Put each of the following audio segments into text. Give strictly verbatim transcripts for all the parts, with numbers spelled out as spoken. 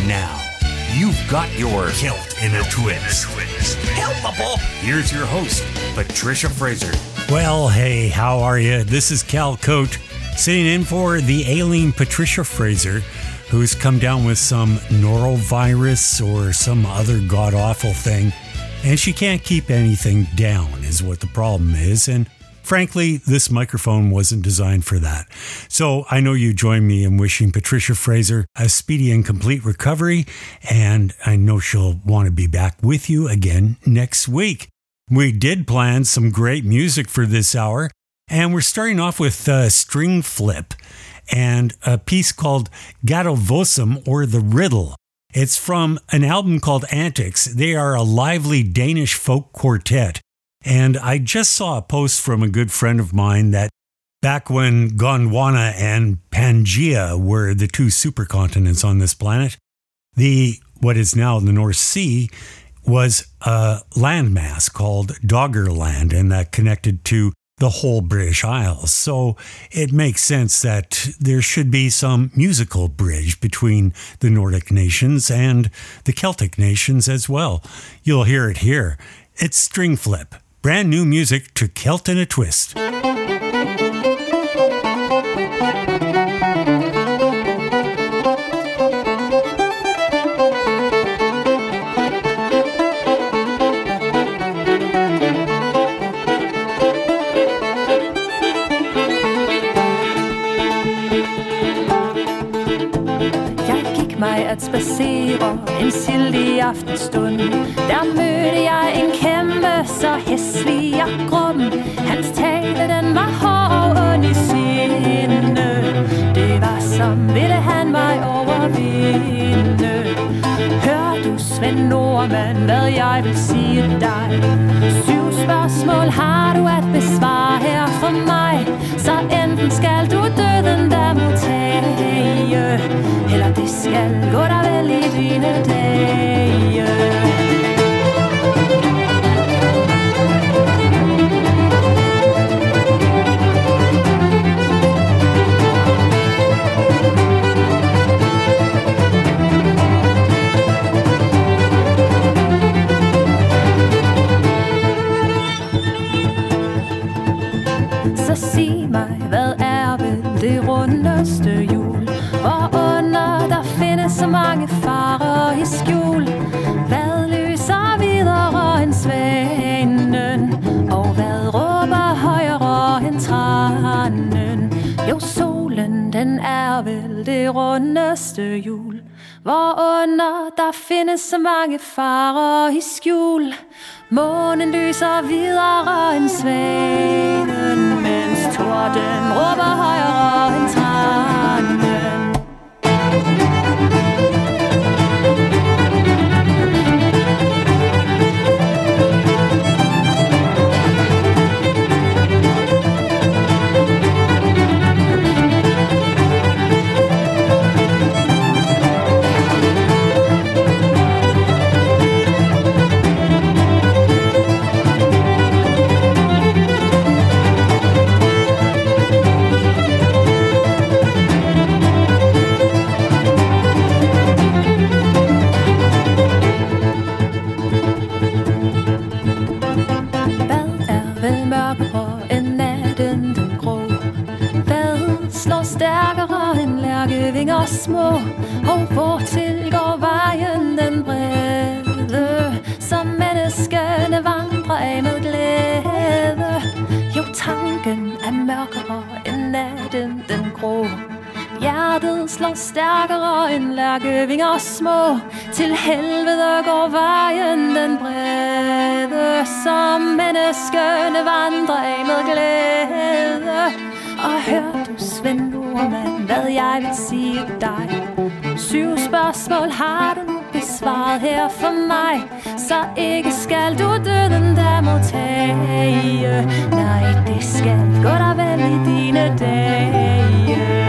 now, you've got your Kilt in a Twist. Helpable. Here's your host, Patricia Fraser. Well, hey, how are you? This is Cal Cote, sitting in for the ailing Patricia Fraser, who's come down with some norovirus or some other god-awful thing, and she can't keep anything down is what the problem is, and frankly, this microphone wasn't designed for that. So I know you join me in wishing Patricia Fraser a speedy and complete recovery, and I know she'll want to be back with you again next week. We did plan some great music for this hour, and we're starting off with uh, String Flip and a piece called Gattovosum, or The Riddle. It's from an album called Antics. They are a lively Danish folk quartet. And I just saw a post from a good friend of mine that back when Gondwana and Pangaea were the two supercontinents on this planet, the what is now the North Sea was a landmass called Doggerland, and that connected to the whole British Isles. So it makes sense that there should be some musical bridge between the Nordic nations and the Celtic nations as well. You'll hear it here. It's String Flip. Brand new music to Kilt in a Twist. Mig at spacere en sildig aftenstund. Der mødte jeg en kæmpe, så hæslig og grum. Hans tale, den var hård og ond i sinde. Det var som ville han mig overvinde. Hør du, Svend Nordmand, hvad jeg vil sige dig. Syv spørgsmål har du at besvare her for mig. Så enten skal du døden der må tage, eller det skal gå der vel i dine dage. Så sig mig, hvad er vel det rundeste hjul, hvorunder der findes så mange farer i skjul. Hvad lyser videre end svanen, og hvad råber højere end tranen? Jo, solen, den er vel det rundeste hjul, hvorunder der findes så mange farer i skjul. Månen lyser videre end svanen, mens torden råber højere end tranen. Stærkere end lærkevinger små, og hvortil går vejen den brede, som menneskene vandrer af med glæde. Jo, tanken er mørkere end natten den grå. Hjertet slår stærkere end lærkevinger små, til helvede går vejen den brede, som menneskene vandrer af med glæde. Og hør du, Svend Nordmand, hvad jeg vil sige dig. Syv spørgsmål har du nu besvaret her for mig, så ikke skal du døden der må tage. Nej, det skal gå der vel i dine dage.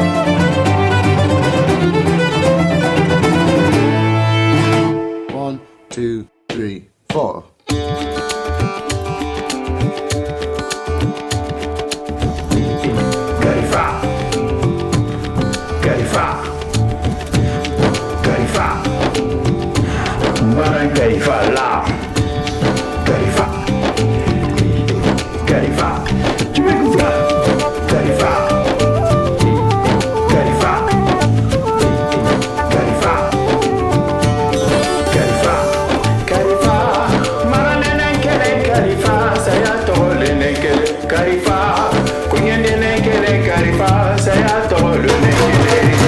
One, two, three, four. Califa, Califa, Califa, Barang Califa là, Califa, Califa, tu m'écoutes là, Califa, Califa, Califa, Califa, Califa, Maranene kele Califa, saya tolene kele Califa, kunyendene kele Califa, saya tolene kele.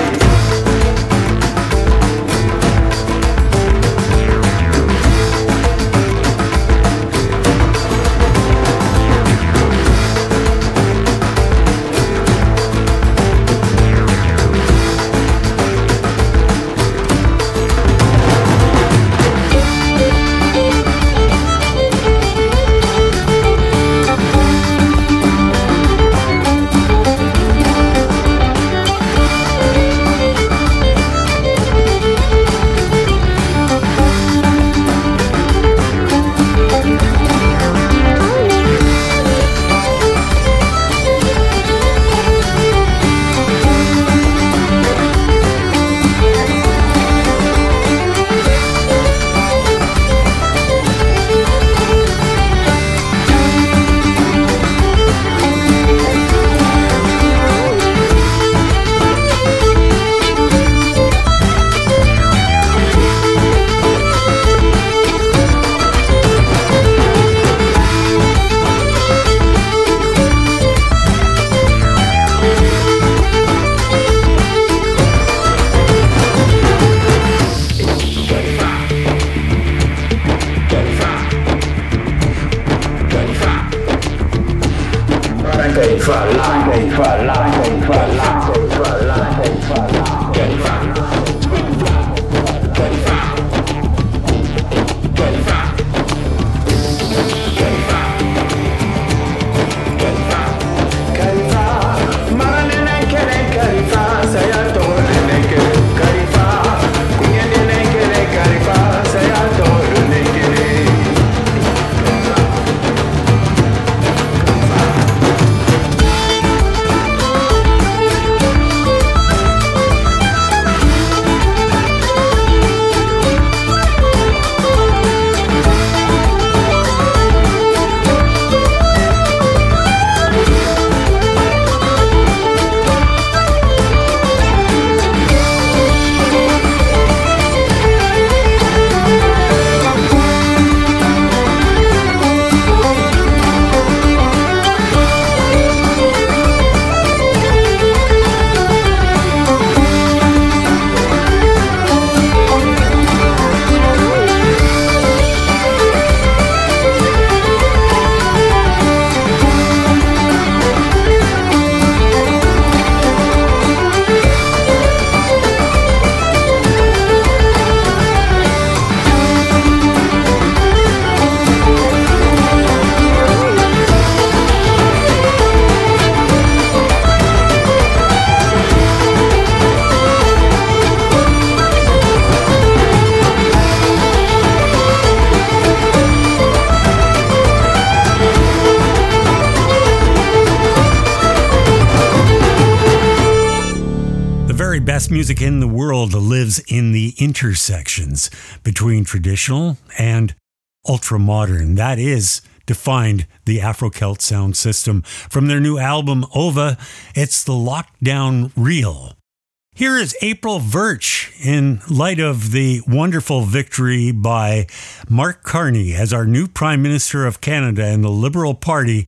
Best music in the world lives in the intersections between traditional and ultra-modern. That is defined the Afro-Celt sound system. From their new album, Ova, it's the Lockdown Reel. Here is April Verch in light of the wonderful victory by Mark Carney as our new Prime Minister of Canada and the Liberal Party.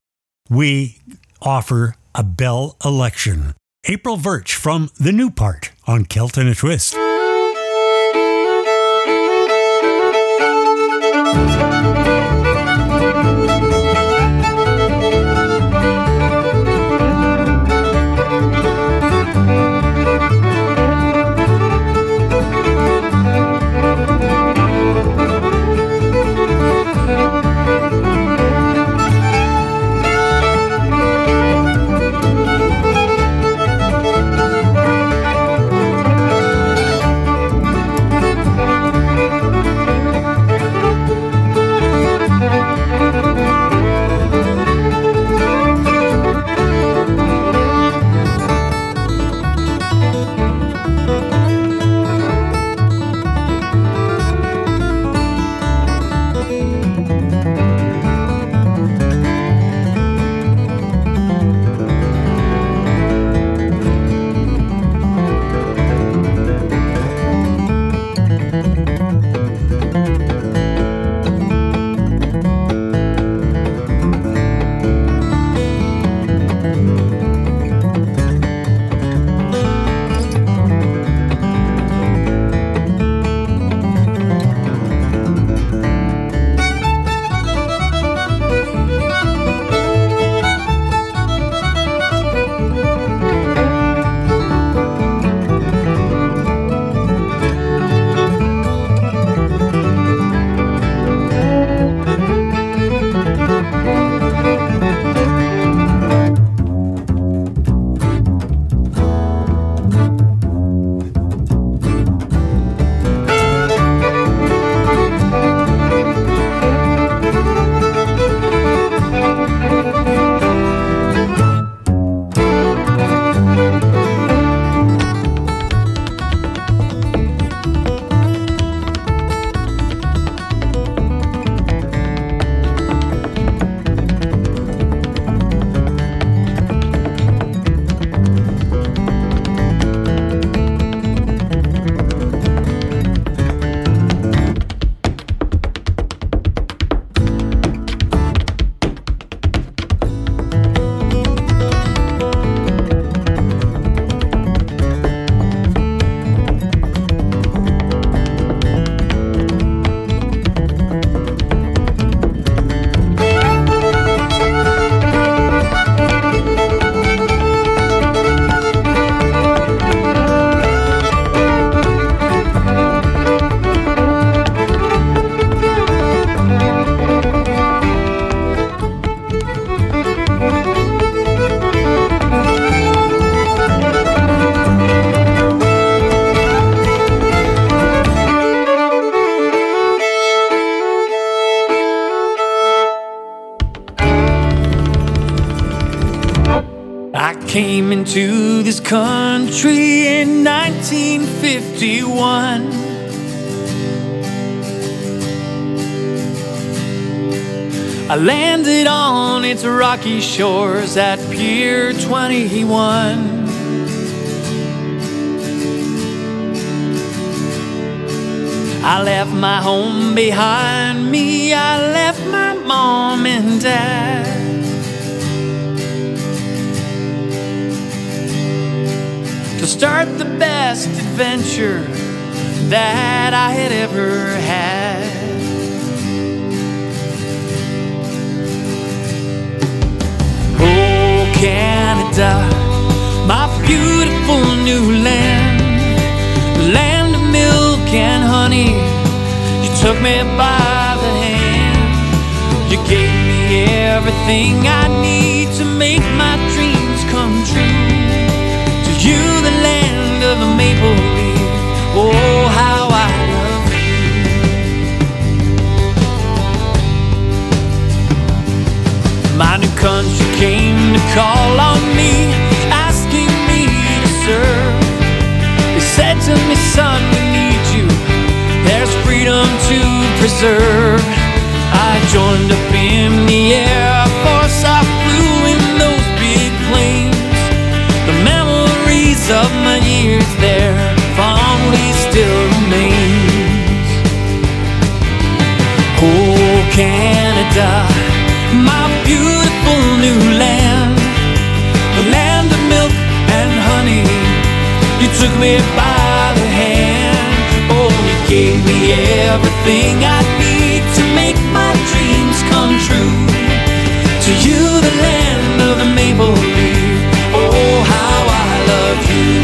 We offer a Bell election. April Verch from The New Part on Celt in a Twist. into this country in nineteen fifty-one. I landed on its rocky shores at Pier twenty-one. I left my home behind me, I left my mom and dad. To start the best adventure that I had ever had. Oh, Canada, my beautiful new land, the land of milk and honey. You took me by the hand, you gave me everything I need to make my dreams come true. To you, the land of the maple leaf, oh, how I love you. My new country came to call on me, asking me to serve. They said to me, son, we need you, there's freedom to preserve. I joined up in the Air Force, I flew in those big planes. The memories of my years there fondly still remains. Oh, Canada, my beautiful new land, the land of milk and honey. You took me by the hand, oh, you gave me everything I need to make my dreams come true. To you, the land of the maple leaf, oh, how I love you.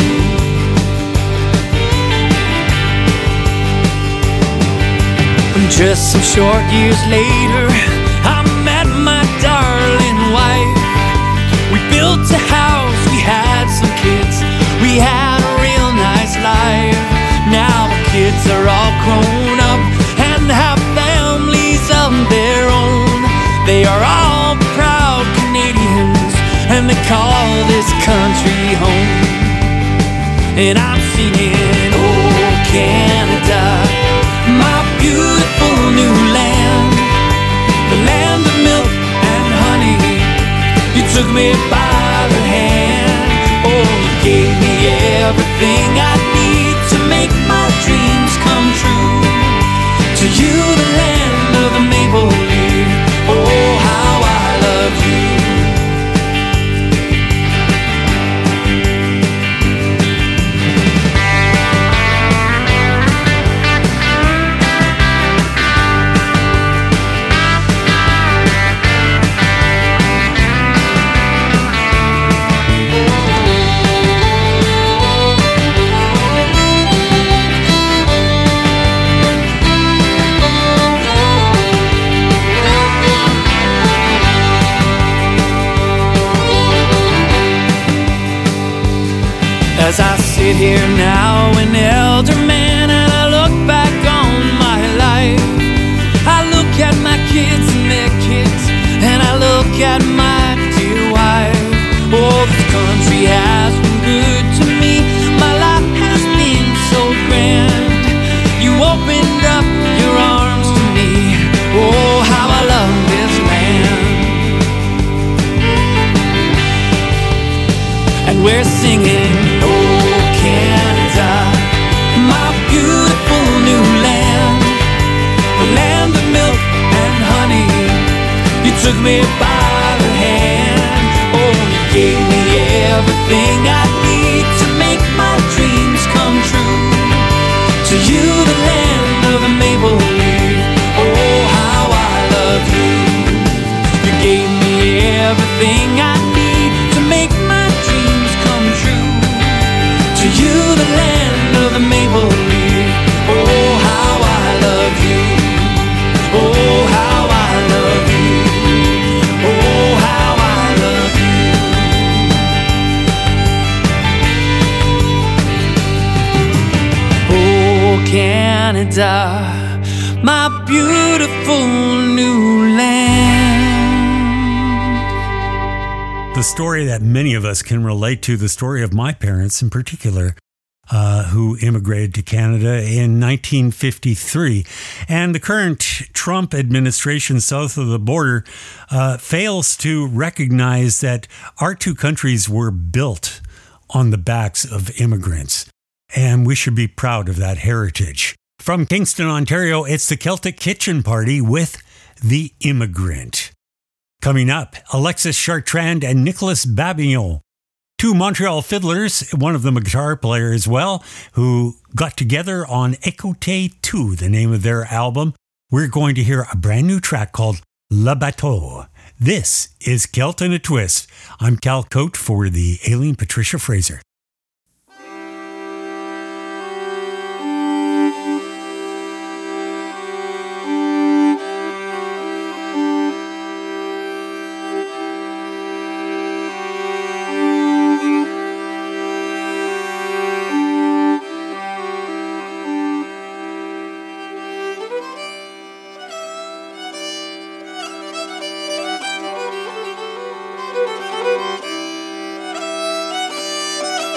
And just some short years later, I met my darling wife. We built a house, we had some kids, we had a real nice life. Now the kids are all grown up and have families of their own. They are all proud Canadians and they call this country home. And I'm singing, oh, Canada, my beautiful new land, the land of milk and honey. You took me by the hand, oh, you gave me everything I need to make my dreams come true. To you, the land of the maple leaf, oh, how I love you. As I sit here now, an elder man, and I look back on my life. I look at my kids and their kids, and I look at my dear wife. Oh, this country has been good to me, my life has been so grand. You opened up your arms to me, oh, how I love this land. And we're singing, oh, Canada, my beautiful new land, the land of milk and honey. You took me by the hand, oh, you gave me everything I need to make my dreams come true. To you, the land of the maple leaf, oh, how I love you. You gave me everything I need to make my dreams come true. To you, the land of the maple leaf, oh, how I love you. Oh, how I love you. Oh, how I love you. Oh, Canada, my beautiful new land. the story that many of us can relate to, the story of my parents in particular, uh, who immigrated to Canada in nineteen fifty-three. And the current Trump administration south of the border uh, fails to recognize that our two countries were built on the backs of immigrants. And we should be proud of that heritage. From Kingston, Ontario, it's the Celtic Kitchen Party with The Immigrant. Coming up, Alexis Chartrand and Nicolas Babillon, two Montreal fiddlers, one of them a guitar player as well, who got together on Écoutez two, the name of their album. We're going to hear a brand new track called Le Bateau. This is Celt in a Twist. I'm Cal Cote for the Aileen Patricia Fraser. Thank you.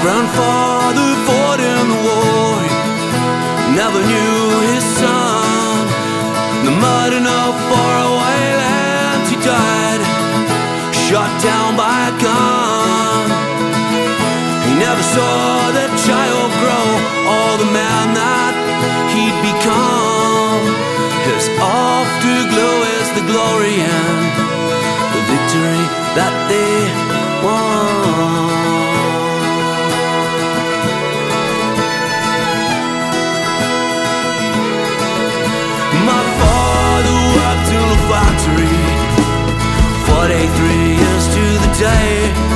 grandfather fought in the war. He never knew his son. In the mud in a faraway land he died, shot down by a gun. He never saw that child grow, or the man that he'd become. His afterglow is the glory and the victory that they won. My father worked in a factory, forty-three years to the day,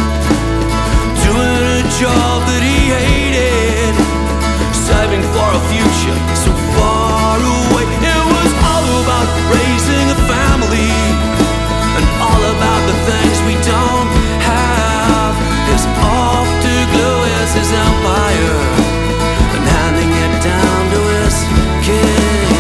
doing a job that he hated, saving for a future so far away. It was all about raising a family, and all about the things we don't have. His afterglow is his empire, and handing it down to his kids.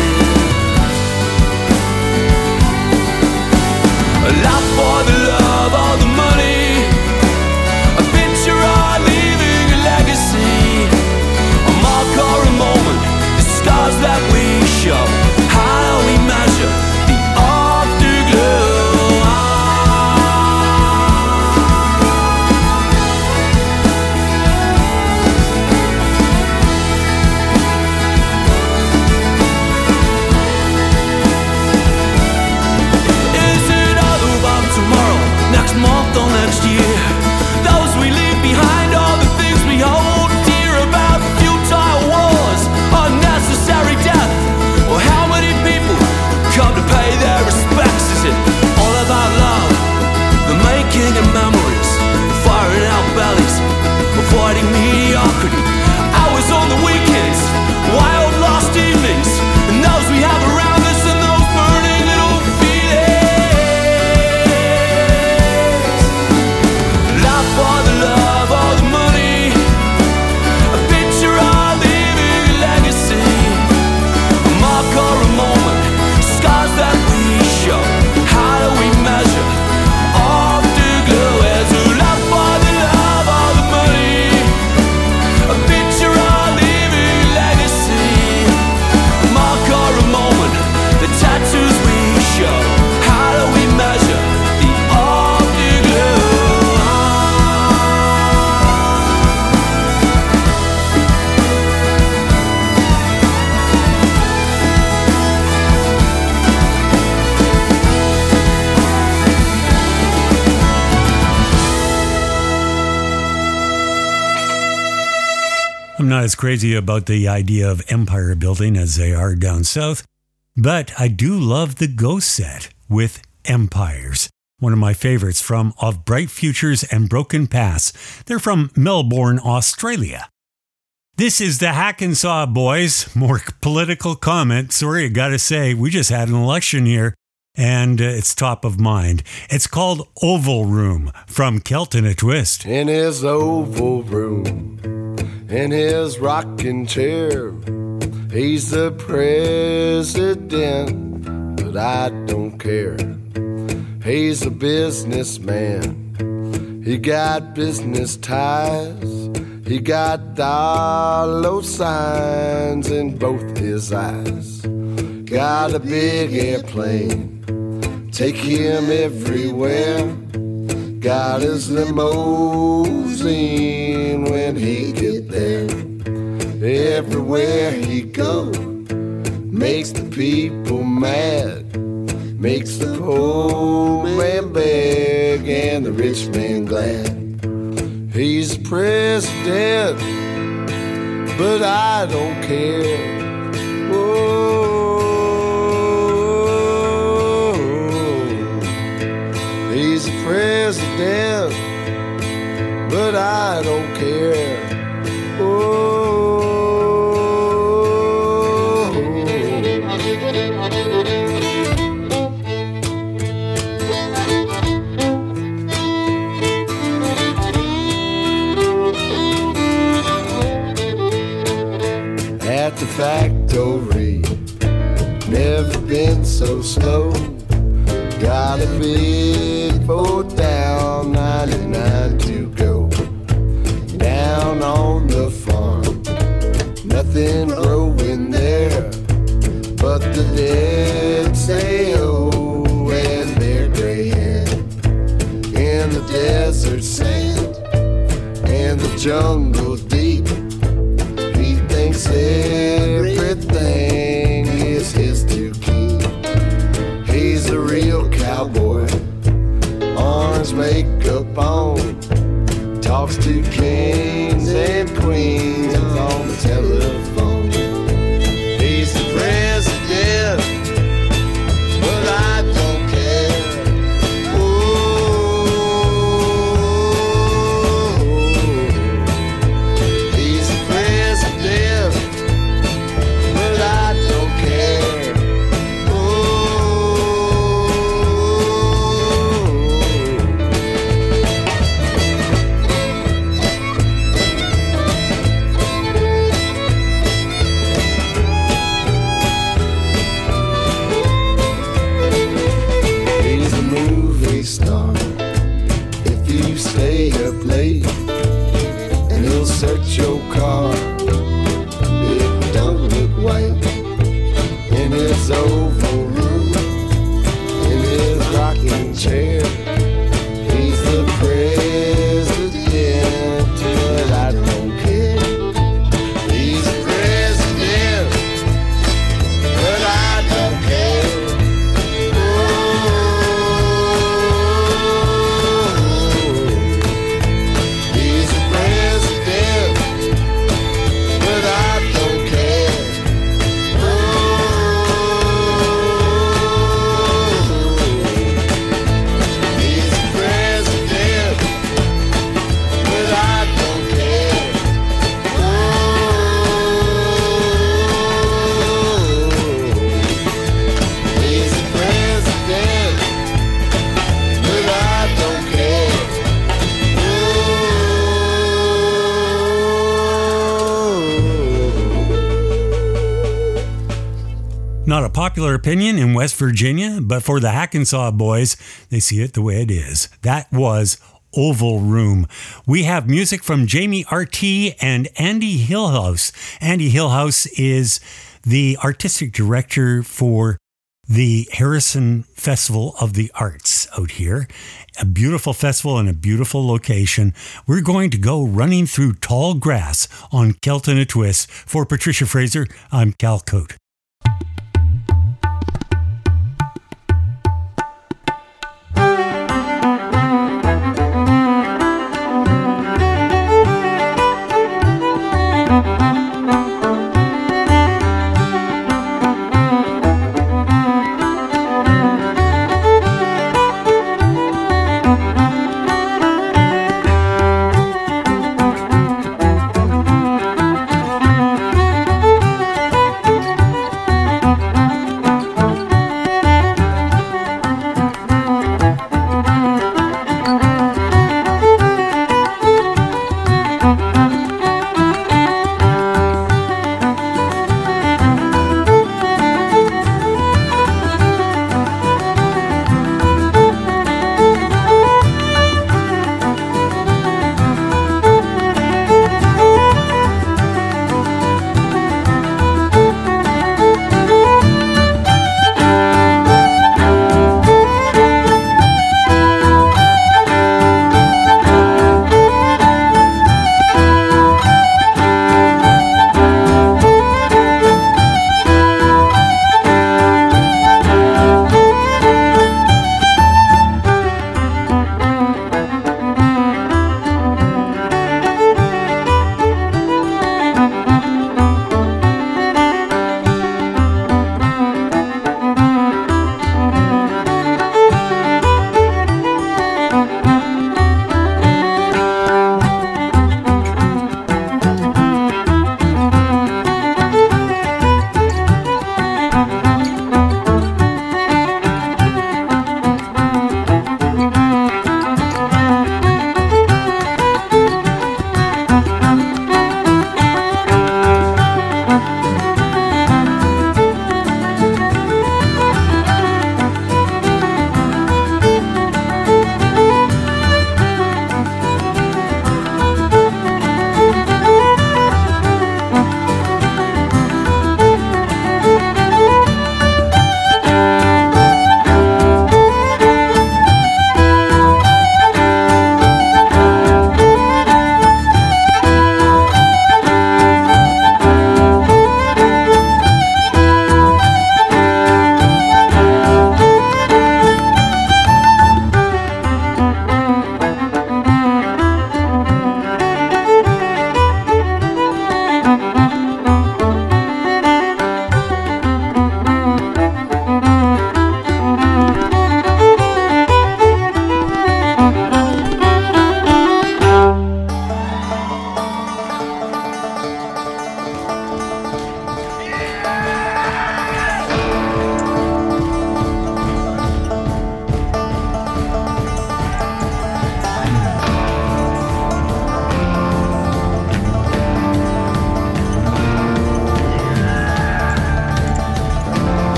A lot for the love, all the money, a picture of leaving a legacy, a mark or a moment, the scars that we show. How do we measure the afterglow? Is it all about tomorrow, next month or next year? Those we leave behind, all the things we hold dear, about futile wars, unnecessary death, or how many people come to pay their respects? Is it all about love, the making of memories, firing out bellies, avoiding mediocrity, hours on the weekends, wild lost evenings, and those we have around us, and those burning little feelings? Life for the love, all the money, a picture of leaving a legacy, a mark or a moment, scars that we show. How do we measure afterglow? Is it life for the love, all the money, a picture of leaving a legacy, a mark or a moment, the tattoos we show. How do we measure the afterglow? I'm not as crazy about the idea of empire building as they are down south, but I do love the Ghost set with Empires, one of my favorites from Of Bright Futures and Broken Paths. They're from Melbourne, Australia. This is the Hack and Saw Boys. More political comment. Sorry, I gotta say, we just had an election here, and uh, it's top of mind. It's called Oval Room from Celt in a Twist. In his oval room, in his rocking chair, he's the president, but I don't care. He's a businessman, he got business ties, he got dollar signs in both his eyes. Got a big airplane, take him everywhere. Got his limousine when he get there. Everywhere he go, makes the people mad, makes the poor man beg and the rich man glad. He's president, but I don't care. Whoa. He's the president, but I don't care. Oh. At the factory, never been so slow. Got a big boat down, ninety-nine to go. Down on something growing there, but the dead say oh, and their gray hair in the desert sand and the jungle deep. He thinks everything is his to keep. He's a real cowboy, orange makeup on, talks to kings and queens on the telephone. He's the president, but I don't care. Oh, he's the president, but I don't care. Oh, he's a movie star. If you stay up late, and he'll search your car if you don't look white. In his oval room, in his rocking chair, he's the president, but I don't care. He's the president, but I don't care. Oh, he's the president, but I don't care. Oh, he's the president, but I don't care. Oh, he's the president, but I don't care. Not a popular opinion in West Virginia, but for the Hackensaw boys, they see it the way it is. That was Oval Room. We have music from Jamie Artie and Andy Hillhouse. Andy Hillhouse is the artistic director for the Harrison Festival of the Arts out here. A beautiful festival and a beautiful location. We're going to go running through tall grass on Celt in a Twist. For Patricia Fraser, I'm Cal Cote.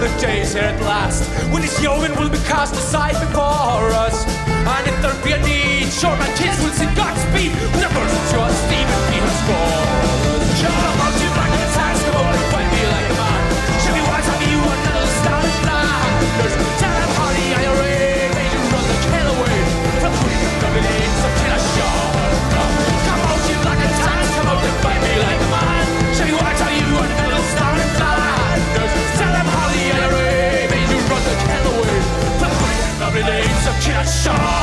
the days here at last, when this yeoman will be cast aside before us. And if there be a need, sure my kids will sing Godspeed with a verse of John Stephen Peter's chorus. Shout out to you like a task, come on and fight me like a man. Show me what's on you and little star and Flanders. Tell them how the I R A made you run the kill away from the village of Killashore. Come out to you like a task, come out and fight me like a man. Show me what's on you and little star and Flanders. Tell them how the I R A made you run the kill away from the village of Killashore.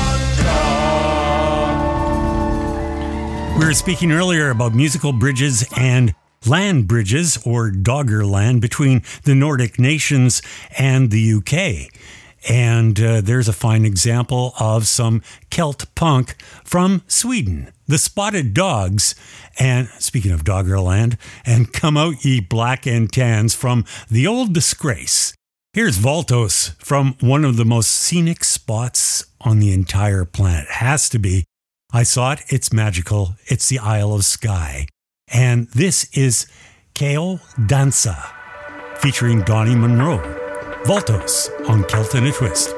We were speaking earlier about musical bridges and land bridges, or Doggerland, between the Nordic nations and the U K. And uh, there's a fine example of some Celt punk from Sweden, the Spotted Dogs. And speaking of Doggerland, and Come Out Ye Black and Tans from The Old Disgrace. Here's Voltos from one of the most scenic spots on the entire planet. Has to be. I saw it. It's magical. It's the Isle of Skye. And this is Keo Dansa, featuring Donnie Monroe. Voltos on Celt in a Twist.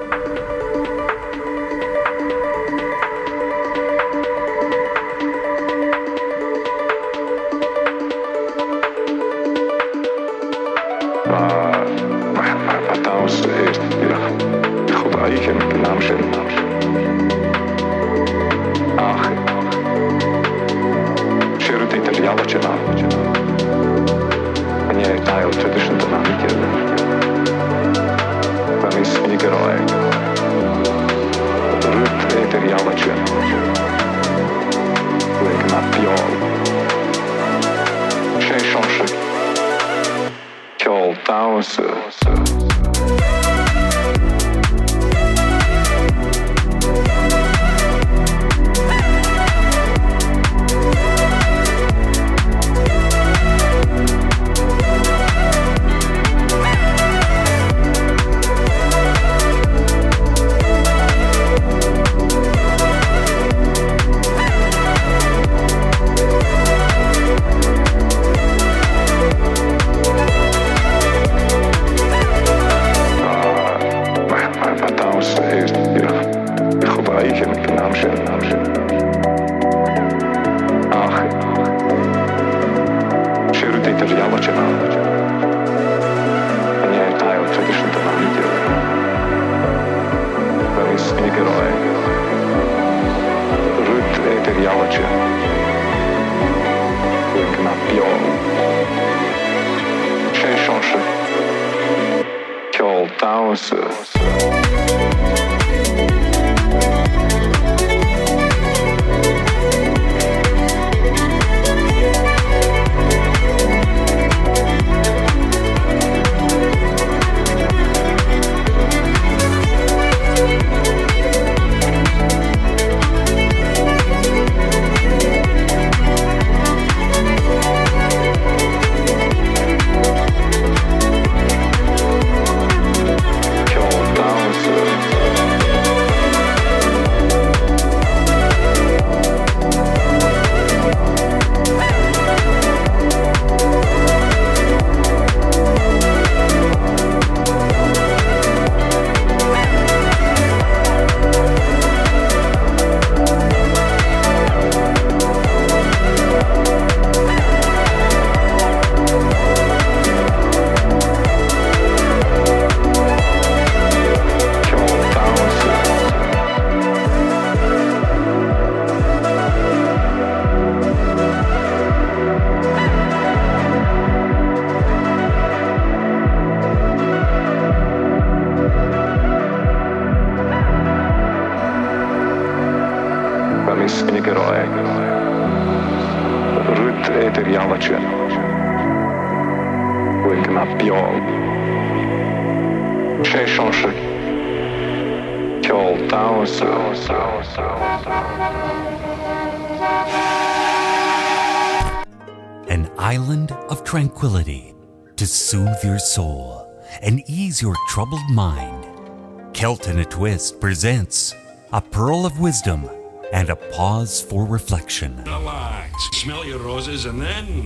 An island of tranquility to soothe your soul and ease your troubled mind. Celt in a Twist presents a pearl of wisdom and a pause for reflection. Relax, smell your roses, and then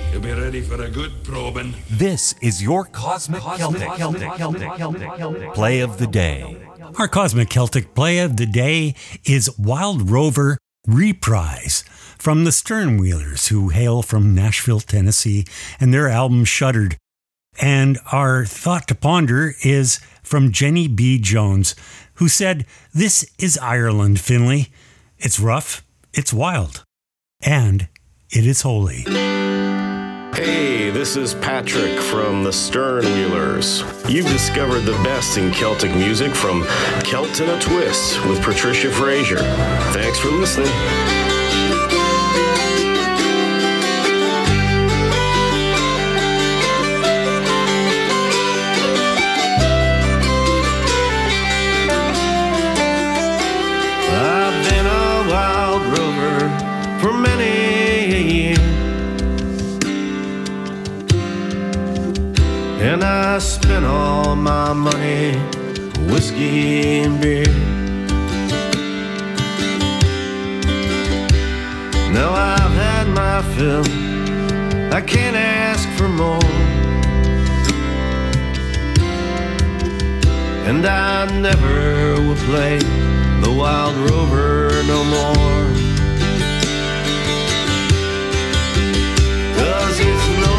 You'll be ready for a good probing. This is your Cosmic, Celtic, Celtic, Celtic, Celtic, Celtic Play of the Day. Our Cosmic Celtic Play of the Day is Wild Rover Reprise from the Sternwheelers, who hail from Nashville, Tennessee, and their album Shuttered. And our thought to ponder is from Jenny B. Jones, who said, "This is Ireland, Finlay. It's rough, it's wild, and it is holy." Hey, this is Patrick from the Sternwheelers. You've discovered the best in Celtic music from Celt in a Twist with Patricia Frazier. Thanks for listening. I've been a wild rover for many a year, and I spent all my money, whiskey and beer. Now I've had my fill, I can't ask for more, and I never will play the wild rover no more. 'Cause it's no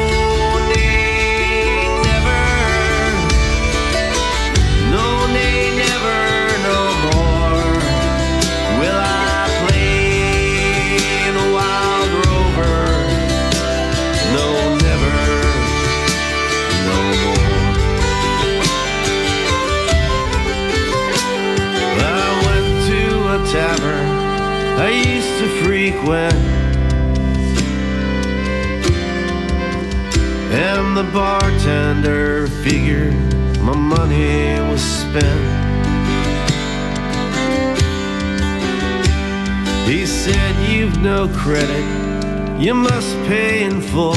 tavern I used to frequent, and the bartender figured my money was spent. He said, "You've no credit, you must pay in full.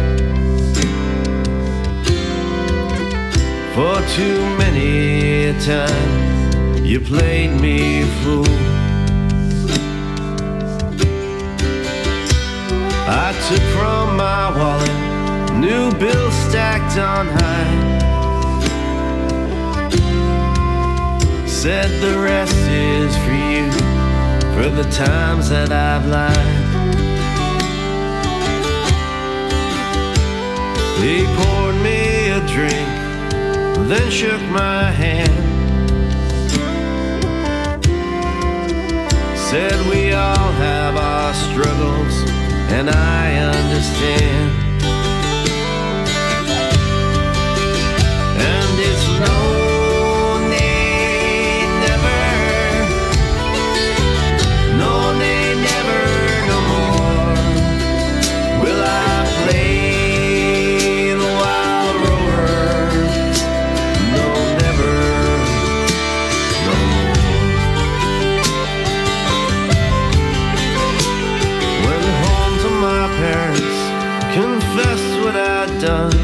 For too many a time you played me a fool." I took from my wallet new bills stacked on high, said the rest is for you, for the times that I've lied. He poured me a drink, then shook my hand, said we all have our struggles, and I understand. And it's no need never, no need never no more will I play the wild rover. No, never, no more. Went home to my parents, confessed what I'd done,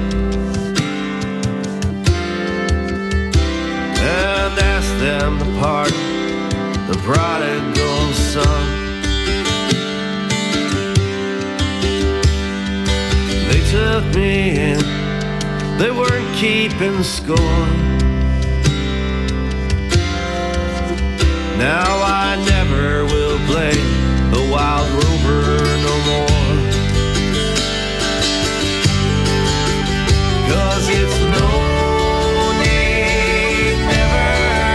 and asked them to pardon the prodigal son. They took me in, they weren't keeping score. Now I never will play the wild rover no more. 'Cause it's no need never,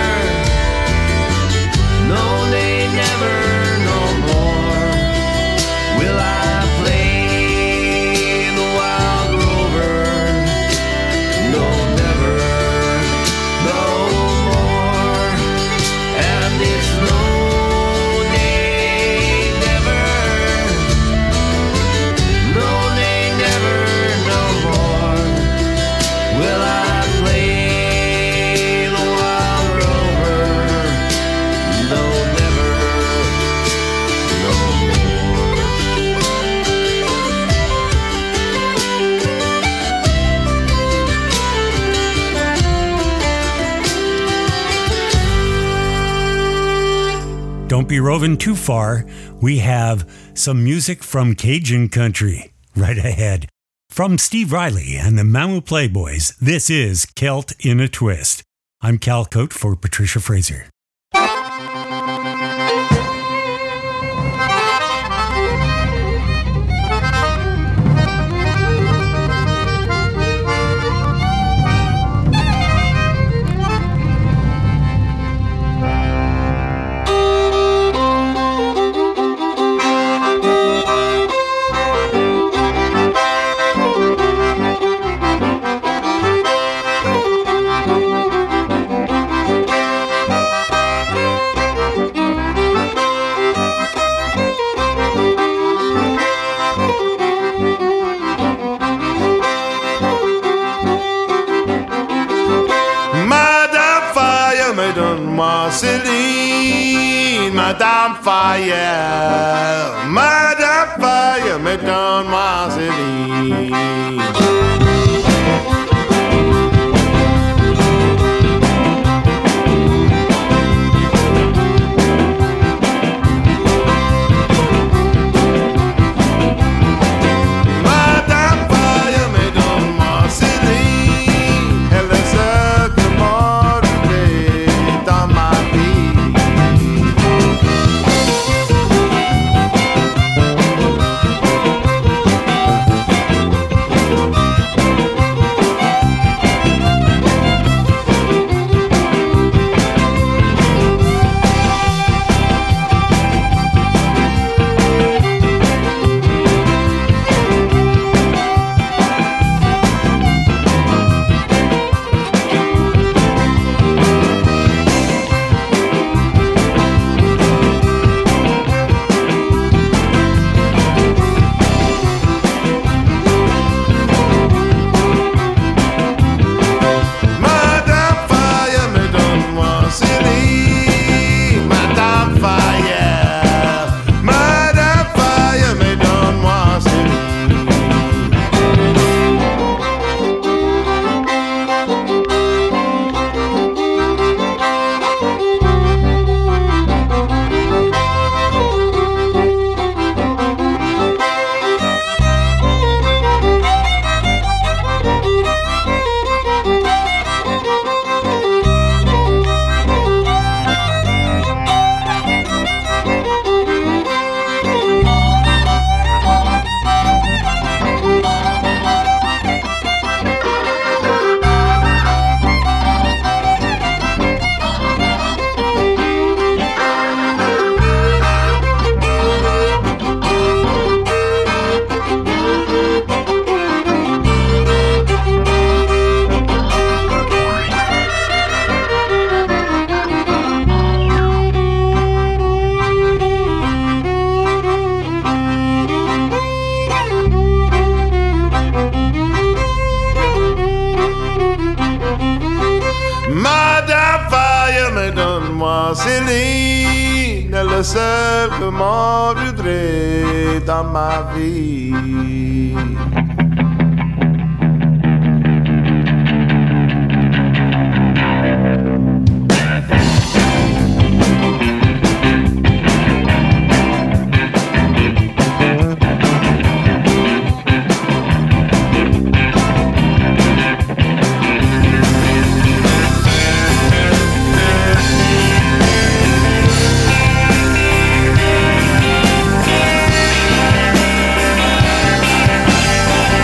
no need never no more will I play the wild rover. No, never, no more. And it's no need never, no need never no more will I play the wild rover. No, never, no more. Don't be roving too far. We have some music from Cajun country. right ahead. From Steve Riley and the Mamu Playboys, this is Celt in a Twist. I'm Cal Cote for Patricia Fraser. Céline, Madame Fire, Madame Fire, Madame Céline. Céline est le seul que m'en voudrait dans ma vie. Thank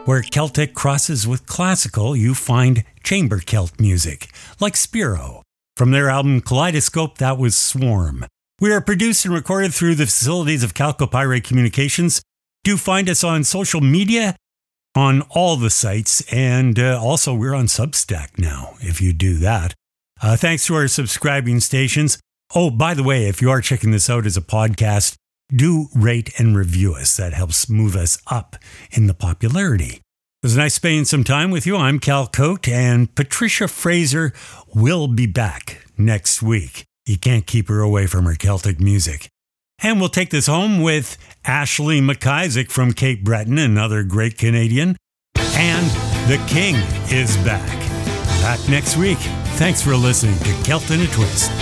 Where Celtic crosses with classical, you find chamber Celt music, like Spiro. From their album Kaleidoscope, that was Swarm. We are produced and recorded through the facilities of Chalcopyrite Communications. Do find us on social media, on all the sites, and uh, also we're on Substack now, if you do that. Uh, thanks to our subscribing stations. Oh, by the way, if you are checking this out as a podcast, do rate and review us. That helps move us up in the popularity. It was nice spending some time with you. I'm Cal Cote, and Patricia Fraser will be back next week. You can't keep her away from her Celtic music. And we'll take this home with Ashley McIsaac from Cape Breton, another great Canadian. And The King is back. Back next week. Thanks for listening to Celt in a Twist.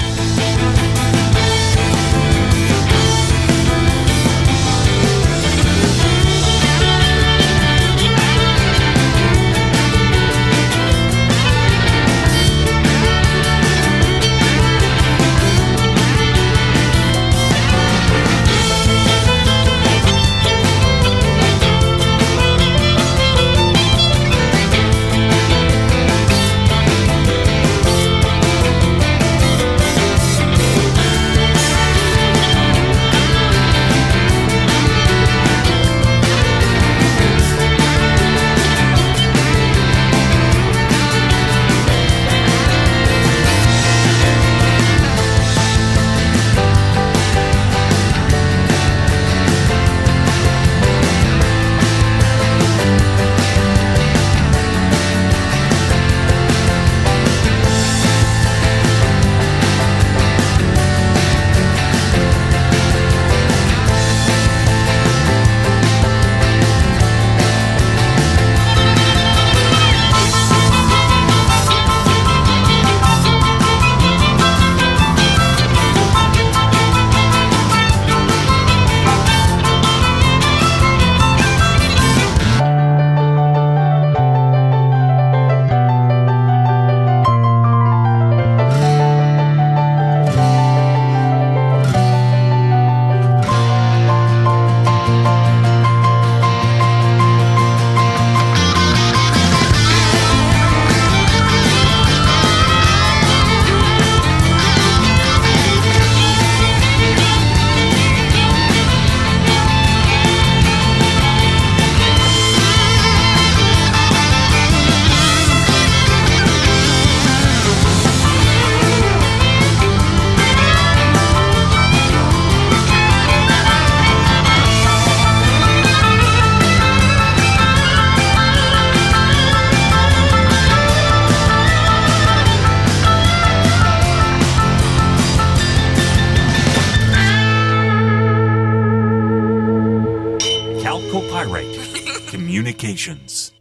Communications.